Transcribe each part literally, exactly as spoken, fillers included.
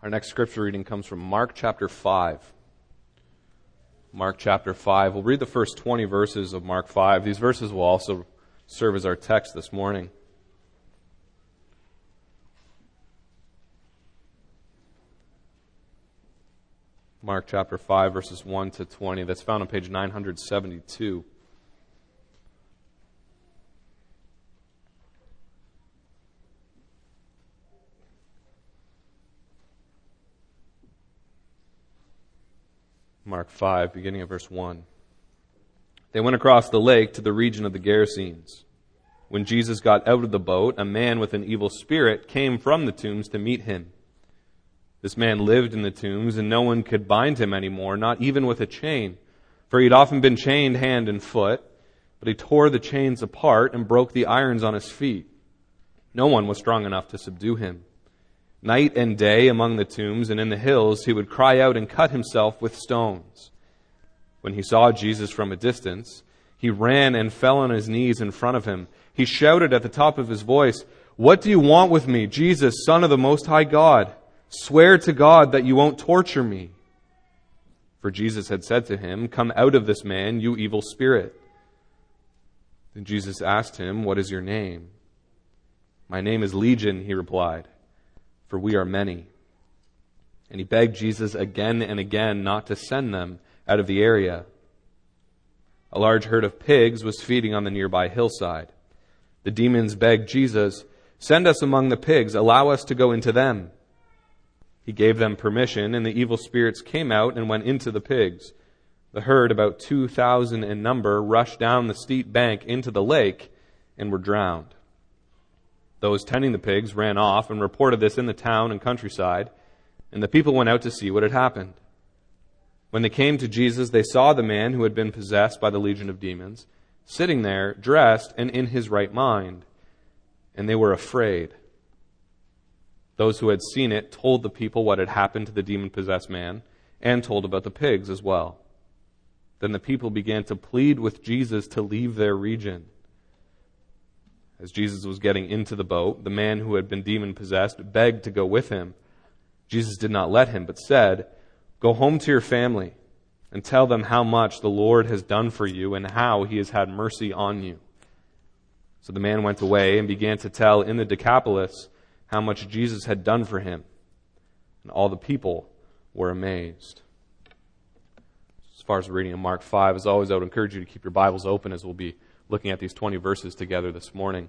Our next scripture reading comes from Mark chapter five. Mark chapter five. We'll read the first twenty verses of Mark five. These verses will also serve as our text this morning. Mark chapter five, verses one to twenty. That's found on page nine seventy-two. Mark five, beginning at verse one. They went across the lake to the region of the Gerasenes. When Jesus got out of the boat, a man with an evil spirit came from the tombs to meet him. This man lived in the tombs, and no one could bind him anymore, not even with a chain, for he had often been chained hand and foot, but he tore the chains apart and broke the irons on his feet. No one was strong enough to subdue him. Night and day among the tombs and in the hills, he would cry out and cut himself with stones. When he saw Jesus from a distance, he ran and fell on his knees in front of him. He shouted at the top of his voice, "What do you want with me, Jesus, Son of the Most High God? Swear to God that you won't torture me." For Jesus had said to him, "Come out of this man, you evil spirit." Then Jesus asked him, "What is your name?" "My name is Legion," he replied, "for we are many." And he begged Jesus again and again not to send them out of the area. A large herd of pigs was feeding on the nearby hillside. The demons begged Jesus, "Send us among the pigs, allow us to go into them." He gave them permission, and the evil spirits came out and went into the pigs. The herd, about two thousand in number, rushed down the steep bank into the lake and were drowned. Those tending the pigs ran off and reported this in the town and countryside, and the people went out to see what had happened. When they came to Jesus, they saw the man who had been possessed by the legion of demons, sitting there, dressed and in his right mind, and they were afraid. Those who had seen it told the people what had happened to the demon-possessed man, and told about the pigs as well. Then the people began to plead with Jesus to leave their region. As Jesus was getting into the boat, the man who had been demon-possessed begged to go with him. Jesus did not let him, but said, "Go home to your family and tell them how much the Lord has done for you and how he has had mercy on you." So the man went away and began to tell in the Decapolis how much Jesus had done for him. And all the people were amazed. As far as the reading of Mark five, as always, I would encourage you to keep your Bibles open as we'll be looking at these twenty verses together this morning.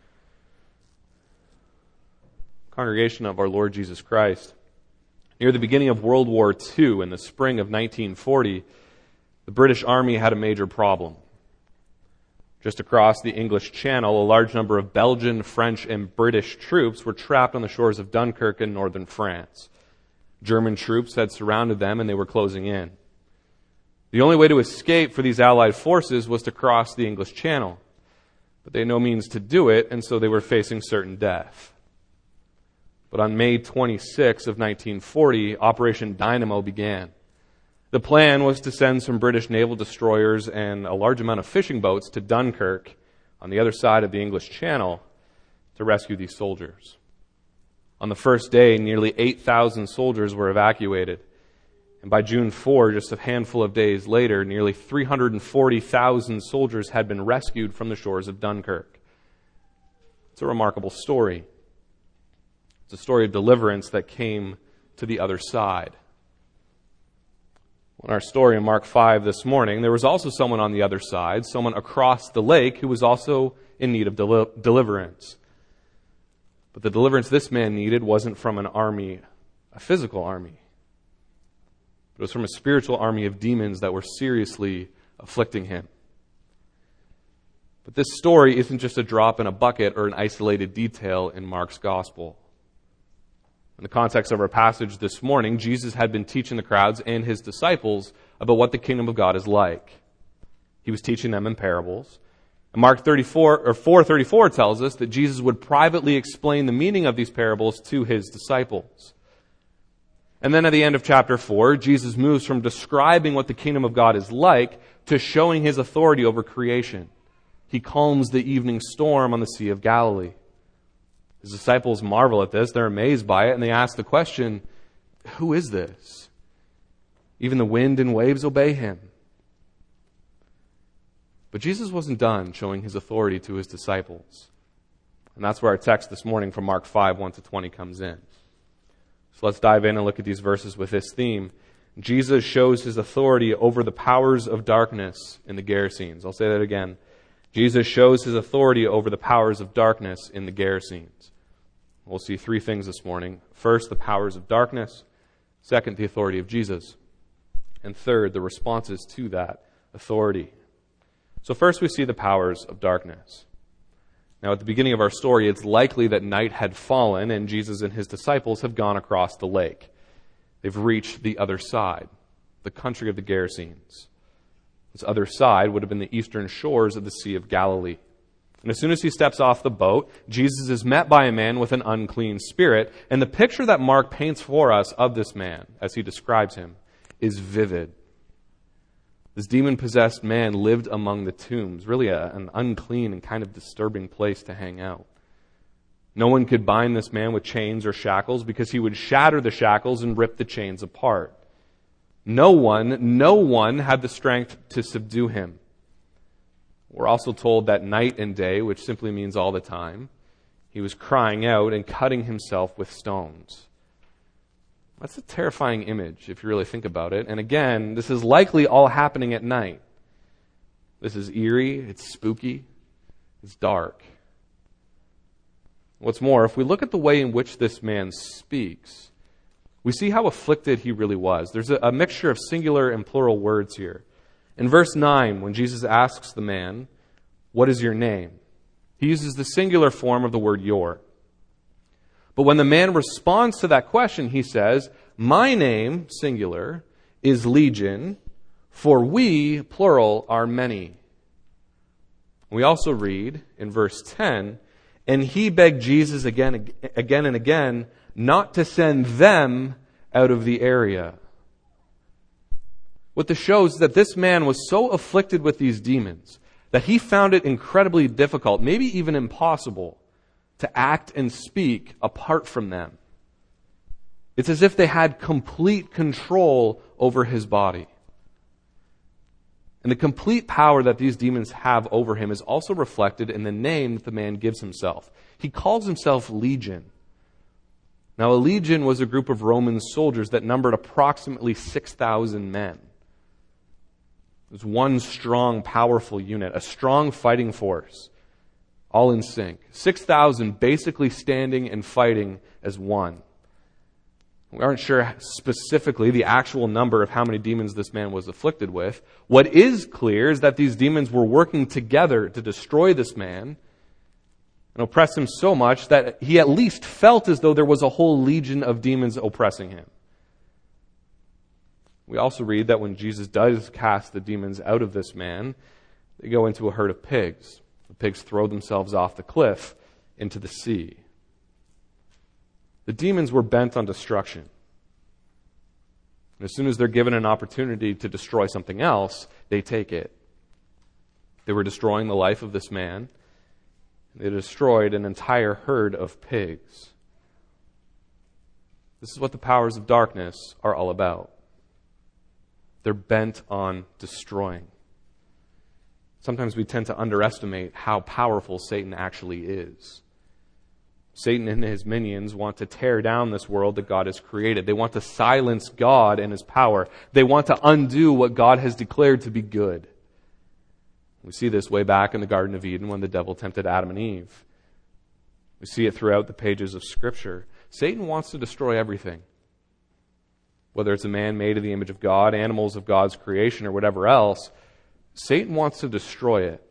Congregation of our Lord Jesus Christ, near the beginning of World War Two, in the spring of nineteen forty, the British Army had a major problem. Just across the English Channel, a large number of Belgian, French, and British troops were trapped on the shores of Dunkirk in northern France. German troops had surrounded them and they were closing in. The only way to escape for these Allied forces was to cross the English Channel. But they had no means to do it, and so they were facing certain death. But on May twenty-sixth of nineteen forty, Operation Dynamo began. The plan was to send some British naval destroyers and a large amount of fishing boats to Dunkirk on the other side of the English Channel to rescue these soldiers. On the first day, nearly eight thousand soldiers were evacuated. And by June fourth, just a handful of days later, nearly three hundred forty thousand soldiers had been rescued from the shores of Dunkirk. It's a remarkable story. It's a story of deliverance that came to the other side. In our story in Mark five this morning, there was also someone on the other side, someone across the lake who was also in need of deli- deliverance. But the deliverance this man needed wasn't from an army, a physical army. It was from a spiritual army of demons that were seriously afflicting him. But this story isn't just a drop in a bucket or an isolated detail in Mark's gospel. In the context of our passage this morning, Jesus had been teaching the crowds and his disciples about what the kingdom of God is like. He was teaching them in parables. And Mark thirty-four or four thirty-four tells us that Jesus would privately explain the meaning of these parables to his disciples. And then at the end of chapter four, Jesus moves from describing what the kingdom of God is like to showing his authority over creation. He calms the evening storm on the Sea of Galilee. His disciples marvel at this, they're amazed by it, and they ask the question, Who is this? Even the wind and waves obey him. But Jesus wasn't done showing his authority to his disciples. And that's where our text this morning from Mark five, one to twenty comes in. So let's dive in and look at these verses with this theme. Jesus shows his authority over the powers of darkness in the Gerasenes. I'll say that again. Jesus shows his authority over the powers of darkness in the Gerasenes. We'll see three things this morning. First, the powers of darkness. Second, the authority of Jesus. And third, the responses to that authority. So first we see the powers of darkness. Now at the beginning of our story, it's likely that night had fallen and Jesus and his disciples have gone across the lake. They've reached the other side, the country of the Gerasenes. This other side would have been the eastern shores of the Sea of Galilee. And as soon as he steps off the boat, Jesus is met by a man with an unclean spirit. And the picture that Mark paints for us of this man, as he describes him, is vivid. This demon-possessed man lived among the tombs, really a, an unclean and kind of disturbing place to hang out. No one could bind this man with chains or shackles because he would shatter the shackles and rip the chains apart. No one, no one had the strength to subdue him. We're also told that night and day, which simply means all the time, he was crying out and cutting himself with stones. That's a terrifying image if you really think about it. And again, this is likely all happening at night. This is eerie, it's spooky, it's dark. What's more, if we look at the way in which this man speaks, we see how afflicted he really was. There's a, a mixture of singular and plural words here. In verse nine, when Jesus asks the man, "What is your name?" he uses the singular form of the word your. But when the man responds to that question, he says, "My name," singular, "is Legion, for we," plural, "are many." We also read in verse ten, "And he begged Jesus again, again and again not to send them out of the area." What this shows is that this man was so afflicted with these demons that he found it incredibly difficult, maybe even impossible, to act and speak apart from them. It's as if they had complete control over his body. And the complete power that these demons have over him is also reflected in the name that the man gives himself. He calls himself Legion. Now, a legion was a group of Roman soldiers that numbered approximately six thousand men. It was one strong, powerful unit, a strong fighting force, all in sync. six thousand basically standing and fighting as one. We aren't sure specifically the actual number of how many demons this man was afflicted with. What is clear is that these demons were working together to destroy this man and oppress him so much that he at least felt as though there was a whole legion of demons oppressing him. We also read that when Jesus does cast the demons out of this man, they go into a herd of pigs. The pigs throw themselves off the cliff into the sea. The demons were bent on destruction. And as soon as they're given an opportunity to destroy something else, they take it. They were destroying the life of this man. They destroyed an entire herd of pigs. This is what the powers of darkness are all about. They're bent on destroying. Sometimes we tend to underestimate how powerful Satan actually is. Satan and his minions want to tear down this world that God has created. They want to silence God and his power. They want to undo what God has declared to be good. We see this way back in the Garden of Eden when the devil tempted Adam and Eve. We see it throughout the pages of Scripture. Satan wants to destroy everything. Whether it's a man made in the image of God, animals of God's creation, or whatever else, Satan wants to destroy it.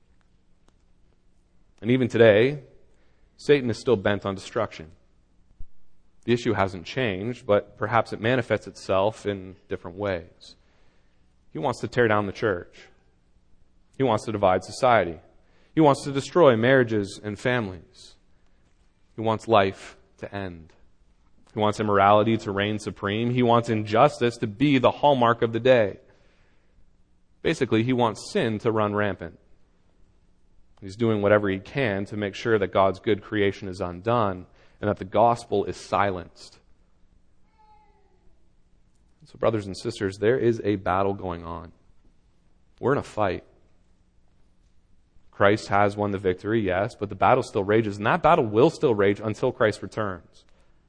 And even today, Satan is still bent on destruction. The issue hasn't changed, but perhaps it manifests itself in different ways. He wants to tear down the church. He wants to divide society. He wants to destroy marriages and families. He wants life to end. He wants immorality to reign supreme. He wants injustice to be the hallmark of the day. Basically, he wants sin to run rampant. He's doing whatever he can to make sure that God's good creation is undone and that the gospel is silenced. So brothers and sisters, there is a battle going on. We're in a fight. Christ has won the victory, yes, but the battle still rages, and that battle will still rage until Christ returns.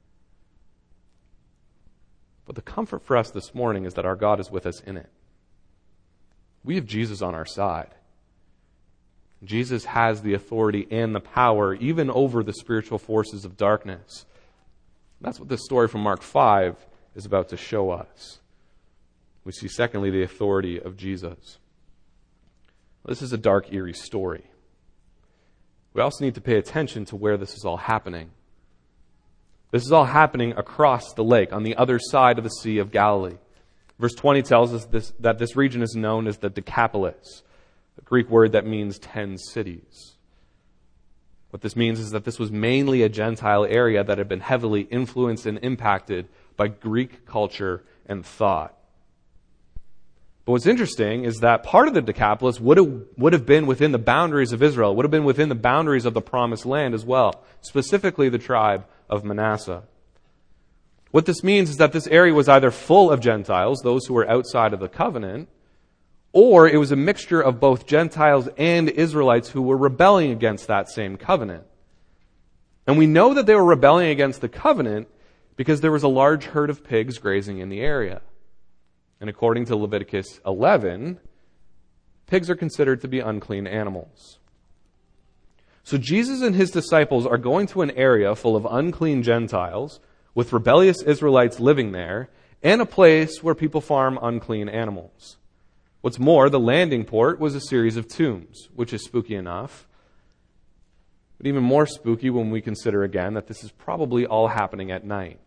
But the comfort for us this morning is that our God is with us in it. We have Jesus on our side. Jesus has the authority and the power even over the spiritual forces of darkness. That's what this story from Mark five is about to show us. We see, secondly, the authority of Jesus. This is a dark, eerie story. We also need to pay attention to where this is all happening. This is all happening across the lake, on the other side of the Sea of Galilee. Verse twenty tells us this, that this region is known as the Decapolis, a Greek word that means ten cities. What this means is that this was mainly a Gentile area that had been heavily influenced and impacted by Greek culture and thought. But what's interesting is that part of the Decapolis would have, would have been within the boundaries of Israel, would have been within the boundaries of the Promised Land as well, specifically the tribe of Manasseh. What this means is that this area was either full of Gentiles, those who were outside of the covenant, or it was a mixture of both Gentiles and Israelites who were rebelling against that same covenant. And we know that they were rebelling against the covenant because there was a large herd of pigs grazing in the area. And according to Leviticus eleven, pigs are considered to be unclean animals. So Jesus and his disciples are going to an area full of unclean Gentiles, with rebellious Israelites living there, and a place where people farm unclean animals. What's more, the landing port was a series of tombs, which is spooky enough. But even more spooky when we consider again that this is probably all happening at night.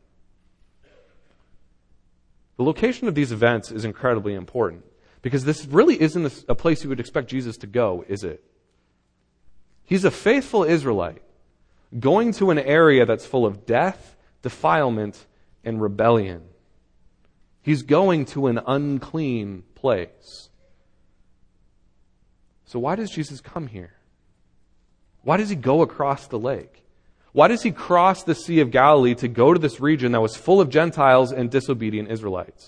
The location of these events is incredibly important, because this really isn't a place you would expect Jesus to go, is it? He's a faithful Israelite going to an area that's full of death, defilement, and rebellion. He's going to an unclean place. So why does Jesus come here? Why does he go across the lake? Why does he cross the Sea of Galilee to go to this region that was full of Gentiles and disobedient Israelites?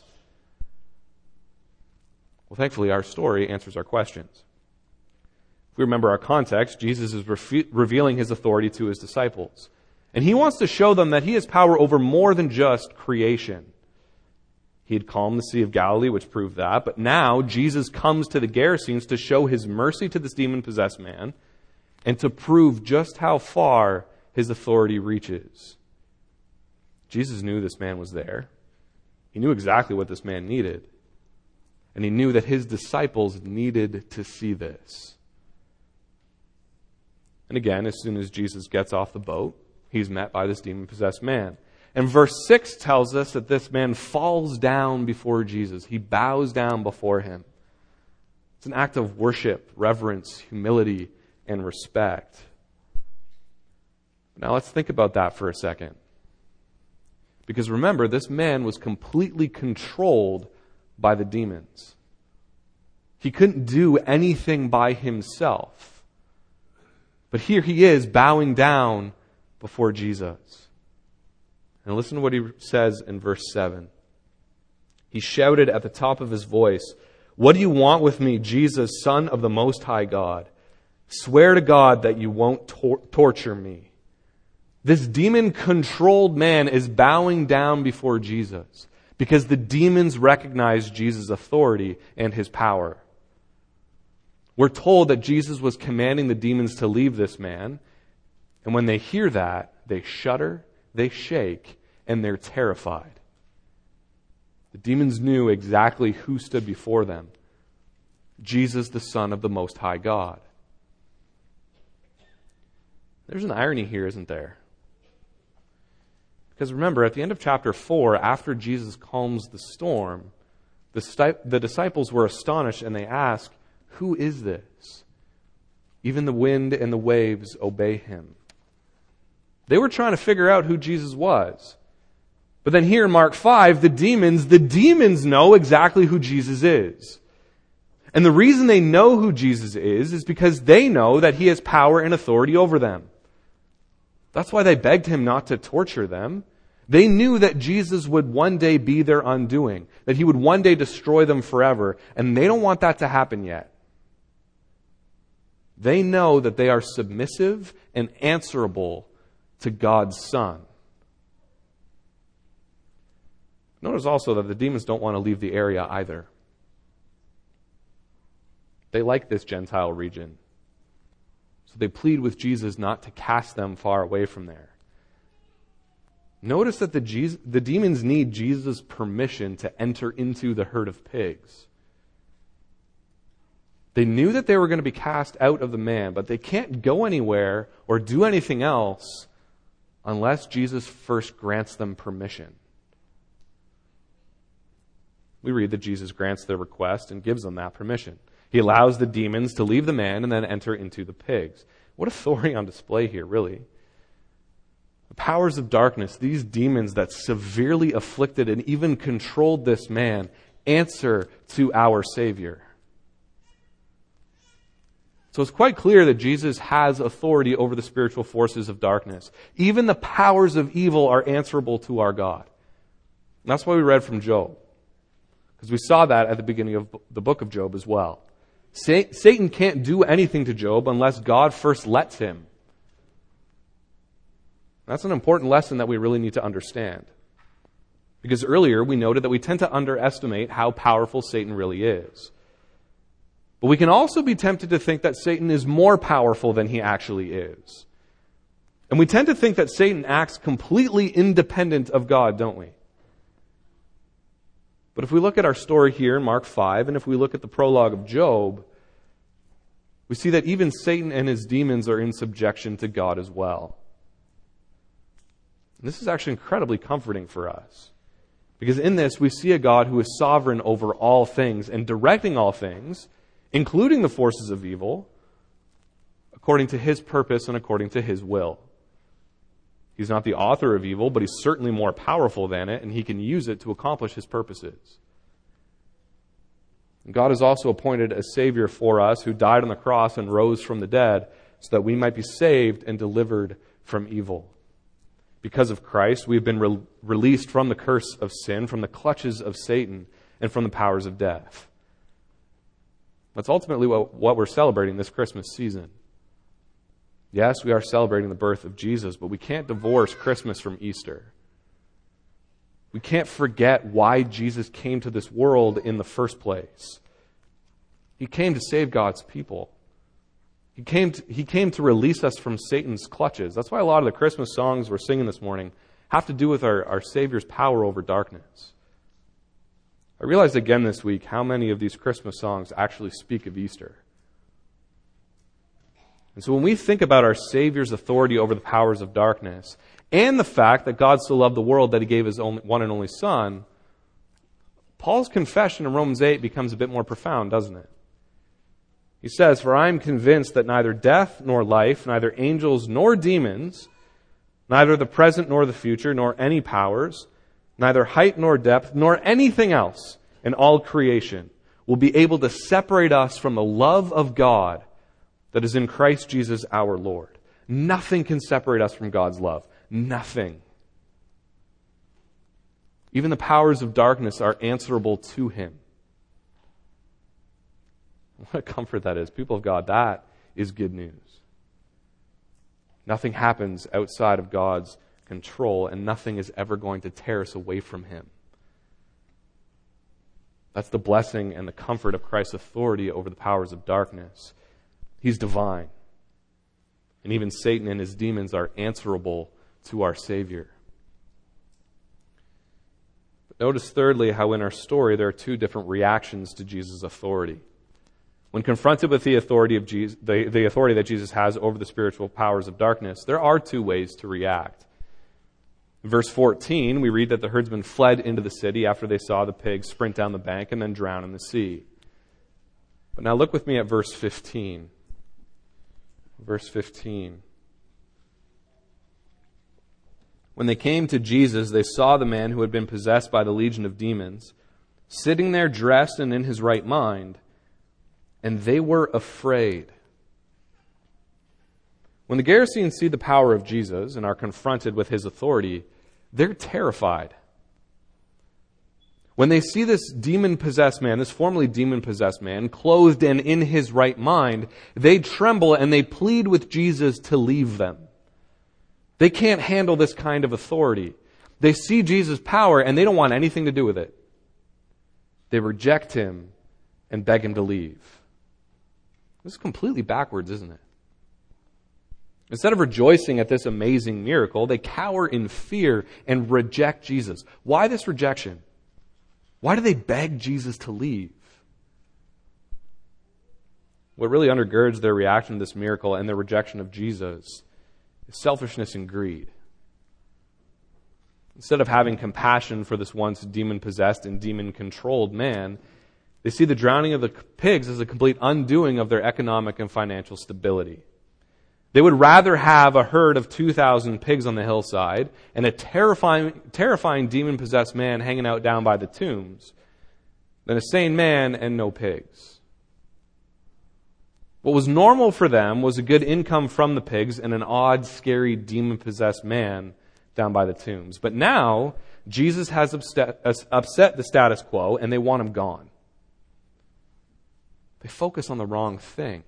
Well, thankfully, our story answers our questions. If we remember our context, Jesus is re- revealing his authority to his disciples. And he wants to show them that he has power over more than just creation. He had calmed the Sea of Galilee, which proved that. But now, Jesus comes to the Gerasenes to show his mercy to this demon-possessed man and to prove just how far his authority reaches. Jesus knew this man was there. He knew exactly what this man needed. And he knew that his disciples needed to see this. And again, as soon as Jesus gets off the boat, he's met by this demon-possessed man. And verse six tells us that this man falls down before Jesus. He bows down before him. It's an act of worship, reverence, humility, and respect. Now let's think about that for a second. Because remember, this man was completely controlled by the demons. He couldn't do anything by himself. But here he is bowing down before Jesus. And listen to what he says in verse seven. He shouted at the top of his voice, "What do you want with me, Jesus, Son of the Most High God? Swear to God that you won't tor- torture me." This demon-controlled man is bowing down before Jesus because the demons recognize Jesus' authority and his power. We're told that Jesus was commanding the demons to leave this man, and when they hear that, they shudder, they shake, and they're terrified. The demons knew exactly who stood before them. Jesus, the Son of the Most High God. There's an irony here, isn't there? Because remember, at the end of chapter four, after Jesus calms the storm, the, sti- the disciples were astonished and they asked, "Who is this? Even the wind and the waves obey him." They were trying to figure out who Jesus was. But then here in Mark five, the demons, the demons know exactly who Jesus is. And the reason they know who Jesus is is because they know that he has power and authority over them. That's why they begged him not to torture them. They knew that Jesus would one day be their undoing, that he would one day destroy them forever, and they don't want that to happen yet. They know that they are submissive and answerable to God's Son. Notice also that the demons don't want to leave the area either. They like this Gentile region. So they plead with Jesus not to cast them far away from there. Notice that the, Jesus, the demons need Jesus' permission to enter into the herd of pigs. They knew that they were going to be cast out of the man, but they can't go anywhere or do anything else unless Jesus first grants them permission. We read that Jesus grants their request and gives them that permission. He allows the demons to leave the man and then enter into the pigs. What authority on display here, really? The powers of darkness, these demons that severely afflicted and even controlled this man, answer to our Savior. So it's quite clear that Jesus has authority over the spiritual forces of darkness. Even the powers of evil are answerable to our God. And that's why we read from Job. Because we saw that at the beginning of the book of Job as well. Satan can't do anything to Job unless God first lets him. That's an important lesson that we really need to understand. Because earlier we noted that we tend to underestimate how powerful Satan really is. But we can also be tempted to think that Satan is more powerful than he actually is. And we tend to think that Satan acts completely independent of God, don't we? But if we look at our story here in Mark five, and if we look at the prologue of Job, we see that even Satan and his demons are in subjection to God as well. And this is actually incredibly comforting for us. Because in this, we see a God who is sovereign over all things and directing all things, including the forces of evil, according to his purpose and according to his will. He's not the author of evil, but he's certainly more powerful than it, and he can use it to accomplish his purposes. And God has also appointed a Savior for us who died on the cross and rose from the dead so that we might be saved and delivered from evil. Because of Christ, we've been re- released from the curse of sin, from the clutches of Satan, and from the powers of death. That's ultimately what, what we're celebrating this Christmas season. Yes, we are celebrating the birth of Jesus, but we can't divorce Christmas from Easter. We can't forget why Jesus came to this world in the first place. He came to save God's people. He came to, he came to release us from Satan's clutches. That's why a lot of the Christmas songs we're singing this morning have to do with our, our Savior's power over darkness. I realized again this week how many of these Christmas songs actually speak of Easter. And so when we think about our Savior's authority over the powers of darkness, and the fact that God so loved the world that he gave his only, one and only Son, Paul's confession in Romans eight becomes a bit more profound, doesn't it? He says, "For I am convinced that neither death nor life, neither angels nor demons, neither the present nor the future, nor any powers, neither height nor depth, nor anything else in all creation will be able to separate us from the love of God that is in Christ Jesus our Lord." Nothing can separate us from God's love. Nothing. Even the powers of darkness are answerable to him. What a comfort that is. People of God, that is good news. Nothing happens outside of God's control, and nothing is ever going to tear us away from him. That's the blessing and the comfort of Christ's authority over the powers of darkness. He's divine. And even Satan and his demons are answerable to our Savior. But notice thirdly how in our story there are two different reactions to Jesus' authority. When confronted with the authority of Jesus, the, the authority that Jesus has over the spiritual powers of darkness, there are two ways to react. In verse fourteen, we read that the herdsmen fled into the city after they saw the pigs sprint down the bank and then drown in the sea. But now look with me at verse fifteen. Verse fifteen. When they came to Jesus, they saw the man who had been possessed by the legion of demons, sitting there dressed and in his right mind, and they were afraid. When the Gerasenes see the power of Jesus and are confronted with his authority, they're terrified. When they see this demon-possessed man, this formerly demon-possessed man, clothed and in his right mind, they tremble and they plead with Jesus to leave them. They can't handle this kind of authority. They see Jesus' power and they don't want anything to do with it. They reject him and beg him to leave. This is completely backwards, isn't it? Instead of rejoicing at this amazing miracle, they cower in fear and reject Jesus. Why this rejection? Why do they beg Jesus to leave? What really undergirds their reaction to this miracle and their rejection of Jesus is selfishness and greed. Instead of having compassion for this once demon-possessed and demon-controlled man, they see the drowning of the pigs as a complete undoing of their economic and financial stability. They would rather have a herd of two thousand pigs on the hillside and a terrifying, terrifying demon-possessed man hanging out down by the tombs than a sane man and no pigs. What was normal for them was a good income from the pigs and an odd, scary, demon-possessed man down by the tombs. But now, Jesus has upset, upset the status quo and they want him gone. They focus on the wrong thing.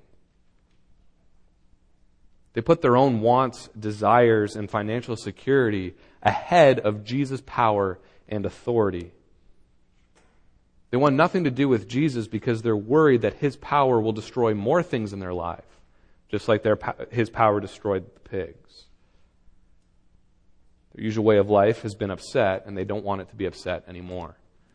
They put their own wants, desires, and financial security ahead of Jesus' power and authority. They want nothing to do with Jesus because they're worried that his power will destroy more things in their life, just like their, his power destroyed the pigs. Their usual way of life has been upset, and they don't want it to be upset anymore.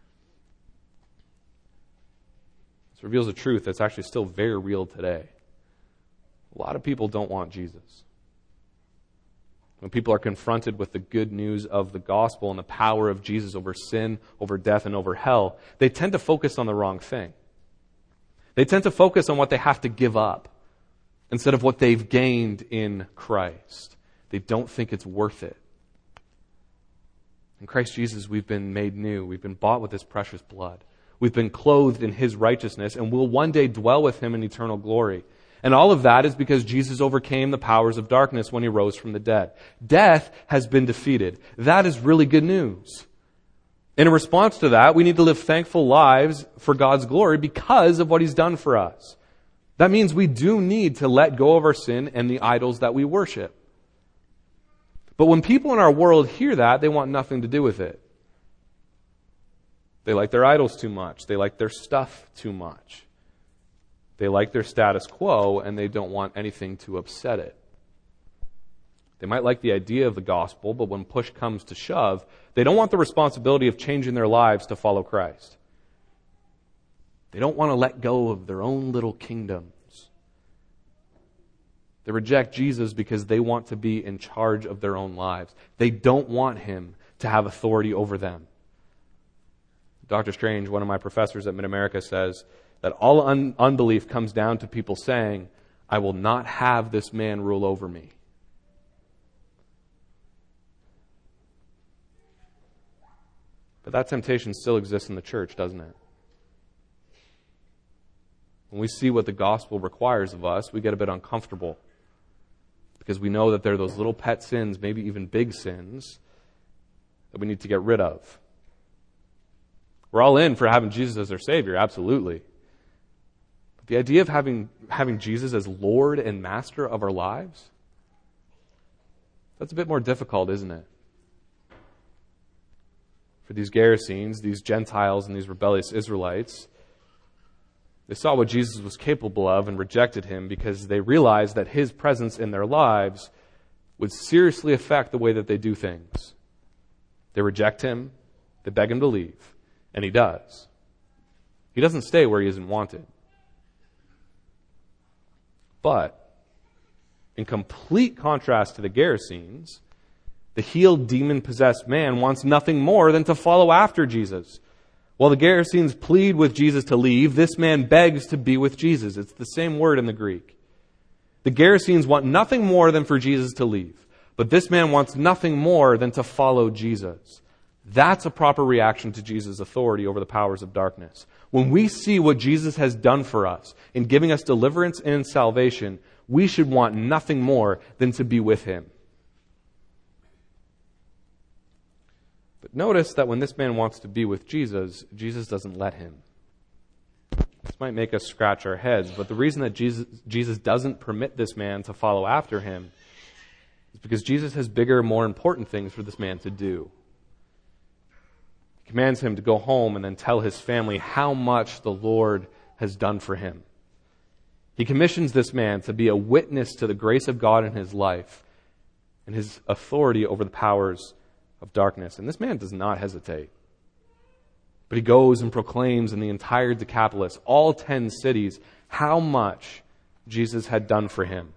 This reveals a truth that's actually still very real today. A lot of people don't want Jesus. When people are confronted with the good news of the gospel and the power of Jesus over sin, over death, and over hell, they tend to focus on the wrong thing. They tend to focus on what they have to give up instead of what they've gained in Christ. They don't think it's worth it. In Christ Jesus, we've been made new. We've been bought with his precious blood. We've been clothed in his righteousness, and we'll one day dwell with him in eternal glory. And all of that is because Jesus overcame the powers of darkness when he rose from the dead. Death has been defeated. That is really good news. In response to that, we need to live thankful lives for God's glory because of what he's done for us. That means we do need to let go of our sin and the idols that we worship. But when people in our world hear that, they want nothing to do with it. They like their idols too much. They like their stuff too much. They like their status quo, and they don't want anything to upset it. They might like the idea of the gospel, but when push comes to shove, they don't want the responsibility of changing their lives to follow Christ. They don't want to let go of their own little kingdoms. They reject Jesus because they want to be in charge of their own lives. They don't want him to have authority over them. Doctor Strange, one of my professors at Mid-America, says that all un- unbelief comes down to people saying, I will not have this man rule over me. But that temptation still exists in the church, doesn't it? When we see what the gospel requires of us, we get a bit uncomfortable because we know that there are those little pet sins, maybe even big sins, that we need to get rid of. We're all in for having Jesus as our Savior, absolutely. But the idea of having, having Jesus as Lord and Master of our lives, that's a bit more difficult, isn't it? For these Gerasenes, these Gentiles and these rebellious Israelites, they saw what Jesus was capable of and rejected him because they realized that his presence in their lives would seriously affect the way that they do things. They reject him, they beg him to leave, and he does. He doesn't stay where he isn't wanted. But, in complete contrast to the Gerasenes, the healed, demon-possessed man wants nothing more than to follow after Jesus. While the Gerasenes plead with Jesus to leave, this man begs to be with Jesus. It's the same word in the Greek. The Gerasenes want nothing more than for Jesus to leave. But this man wants nothing more than to follow Jesus. That's a proper reaction to Jesus' authority over the powers of darkness. When we see what Jesus has done for us in giving us deliverance and salvation, we should want nothing more than to be with him. But notice that when this man wants to be with Jesus, Jesus doesn't let him. This might make us scratch our heads, but the reason that Jesus, Jesus doesn't permit this man to follow after him is because Jesus has bigger, more important things for this man to do. He commands him to go home and then tell his family how much the Lord has done for him. He commissions this man to be a witness to the grace of God in his life and his authority over the powers of darkness. And this man does not hesitate. But he goes and proclaims in the entire Decapolis, all ten cities, how much Jesus had done for him.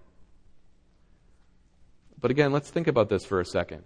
But again, let's think about this for a second.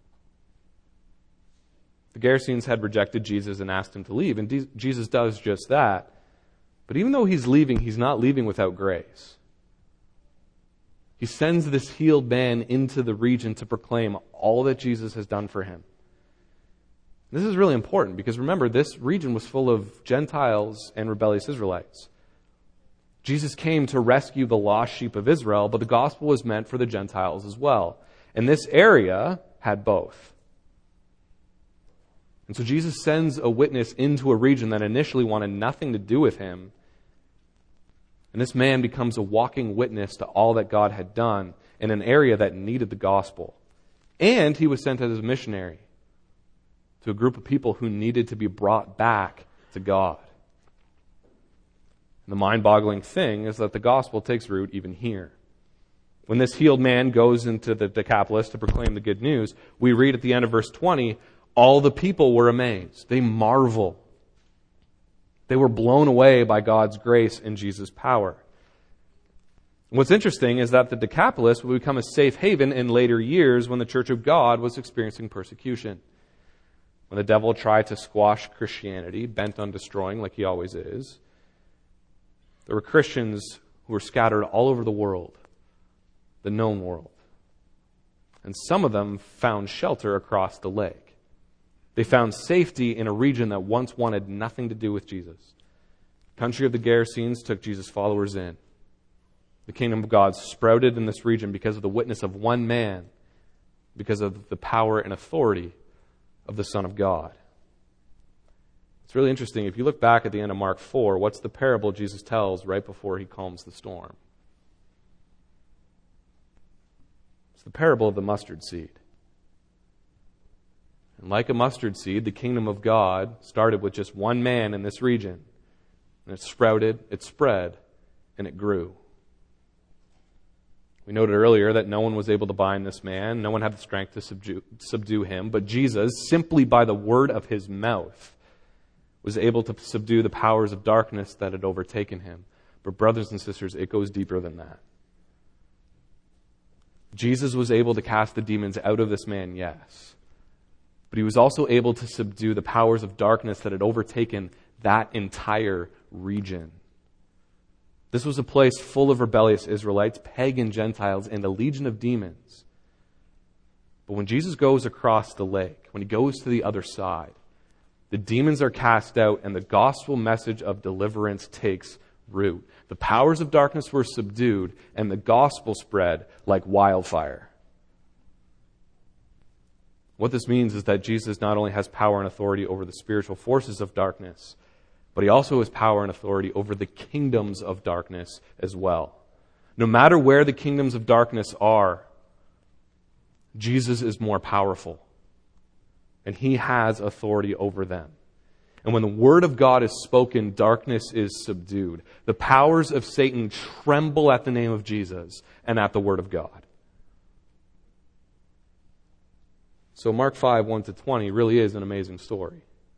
The Gerasenes had rejected Jesus and asked him to leave, and Jesus does just that. But even though he's leaving, he's not leaving without grace. He sends this healed man into the region to proclaim all that Jesus has done for him. This is really important because remember, this region was full of Gentiles and rebellious Israelites. Jesus came to rescue the lost sheep of Israel, but the gospel was meant for the Gentiles as well. And this area had both. And so Jesus sends a witness into a region that initially wanted nothing to do with him. And this man becomes a walking witness to all that God had done in an area that needed the gospel. And he was sent as a missionary to a group of people who needed to be brought back to God. And the mind-boggling thing is that the gospel takes root even here. When this healed man goes into the Decapolis to proclaim the good news, we read at the end of verse twenty, all the people were amazed. They marvel. They were blown away by God's grace and Jesus' power. What's interesting is that the Decapolis would become a safe haven in later years when the Church of God was experiencing persecution. When the devil tried to squash Christianity, bent on destroying like he always is, there were Christians who were scattered all over the world, the known world. And some of them found shelter across the lake. They found safety in a region that once wanted nothing to do with Jesus. The country of the Gerasenes took Jesus' followers in. The kingdom of God sprouted in this region because of the witness of one man, because of the power and authority of the Son of God. It's really interesting. If you look back at the end of Mark four, what's the parable Jesus tells right before he calms the storm? It's the parable of the mustard seed. And like a mustard seed, the kingdom of God started with just one man in this region. And it sprouted, it spread, and it grew. We noted earlier that no one was able to bind this man. No one had the strength to subdue, subdue him. But Jesus, simply by the word of his mouth, was able to subdue the powers of darkness that had overtaken him. But brothers and sisters, it goes deeper than that. Jesus was able to cast the demons out of this man, yes. But he was also able to subdue the powers of darkness that had overtaken that entire region. This was a place full of rebellious Israelites, pagan Gentiles, and a legion of demons. But when Jesus goes across the lake, when he goes to the other side, the demons are cast out and the gospel message of deliverance takes root. The powers of darkness were subdued and the gospel spread like wildfire. What this means is that Jesus not only has power and authority over the spiritual forces of darkness, but he also has power and authority over the kingdoms of darkness as well. No matter where the kingdoms of darkness are, Jesus is more powerful. And he has authority over them. And when the word of God is spoken, darkness is subdued. The powers of Satan tremble at the name of Jesus and at the word of God. So Mark five, one to twenty really is an amazing story.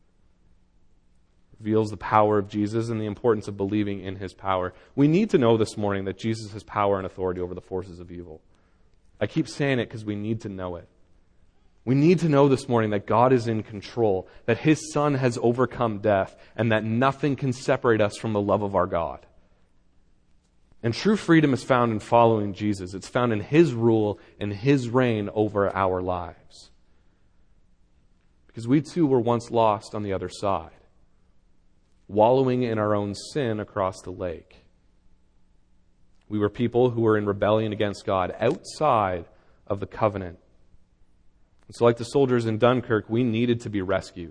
It reveals the power of Jesus and the importance of believing in his power. We need to know this morning that Jesus has power and authority over the forces of evil. I keep saying it because we need to know it. We need to know this morning that God is in control, that his Son has overcome death, and that nothing can separate us from the love of our God. And true freedom is found in following Jesus. It's found in his rule and his reign over our lives. Because we too were once lost on the other side, wallowing in our own sin across the lake. We were people who were in rebellion against God outside of the covenant. And so like the soldiers in Dunkirk, we needed to be rescued.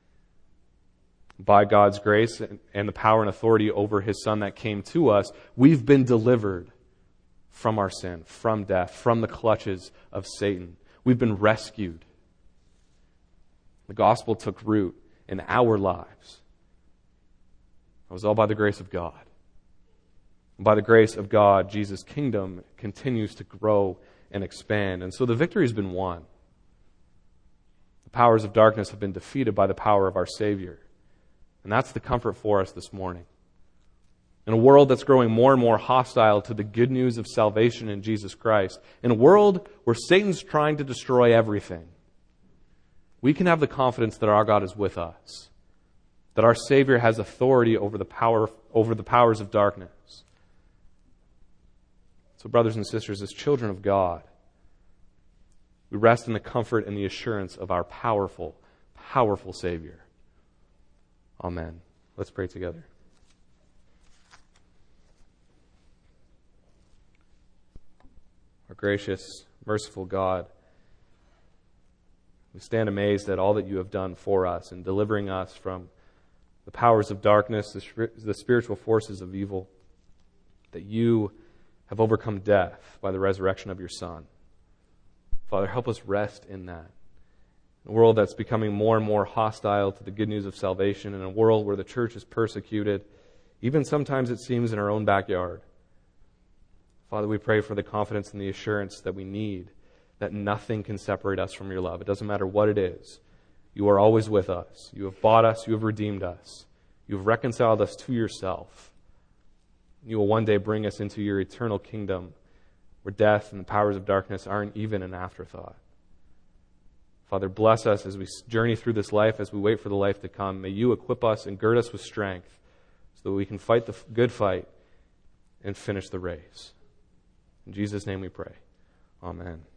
By God's grace and the power and authority over His Son that came to us, we've been delivered from our sin, from death, from the clutches of Satan. We've been rescued. The gospel took root in our lives. It was all by the grace of God. And by the grace of God, Jesus' kingdom continues to grow and expand. And so the victory has been won. The powers of darkness have been defeated by the power of our Savior. And that's the comfort for us this morning. In a world that's growing more and more hostile to the good news of salvation in Jesus Christ, in a world where Satan's trying to destroy everything, we can have the confidence that our God is with us, that our Savior has authority over the power over the powers of darkness. So, brothers and sisters, as children of God, we rest in the comfort and the assurance of our powerful, powerful Savior. Amen. Let's pray together. Our gracious, merciful God, we stand amazed at all that you have done for us in delivering us from the powers of darkness, the, the spiritual forces of evil, that you have overcome death by the resurrection of your Son. Father, help us rest in that. In a world that's becoming more and more hostile to the good news of salvation, in a world where the church is persecuted, even sometimes it seems in our own backyard. Father, we pray for the confidence and the assurance that we need, that nothing can separate us from your love. It doesn't matter what it is. You are always with us. You have bought us. You have redeemed us. You have reconciled us to yourself. You will one day bring us into your eternal kingdom where death and the powers of darkness aren't even an afterthought. Father, bless us as we journey through this life, as we wait for the life to come. May you equip us and gird us with strength so that we can fight the good fight and finish the race. In Jesus' name we pray. Amen.